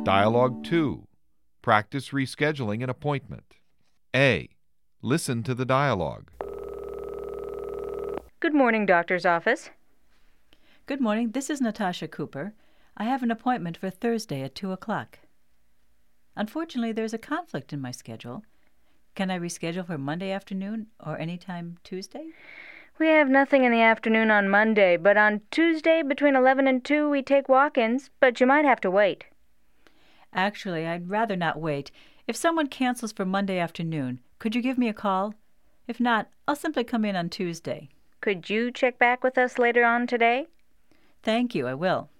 Dialogue 2. Practice rescheduling an appointment. A. Listen to the dialogue. Good morning, doctor's office. Good morning. This is Natasha Cooper. I have an appointment for Thursday at 2 o'clock. Unfortunately, there's a conflict in my schedule. Can I reschedule for Monday afternoon or any time Tuesday? We have nothing in the afternoon on Monday, but on Tuesday between 11 and 2 we take walk-ins, but you might have to wait. Actually, I'd rather not wait. If someone cancels for Monday afternoon, could you give me a call? If not, I'll simply come in on Tuesday. Could you check back with us later on today? Thank you, I will.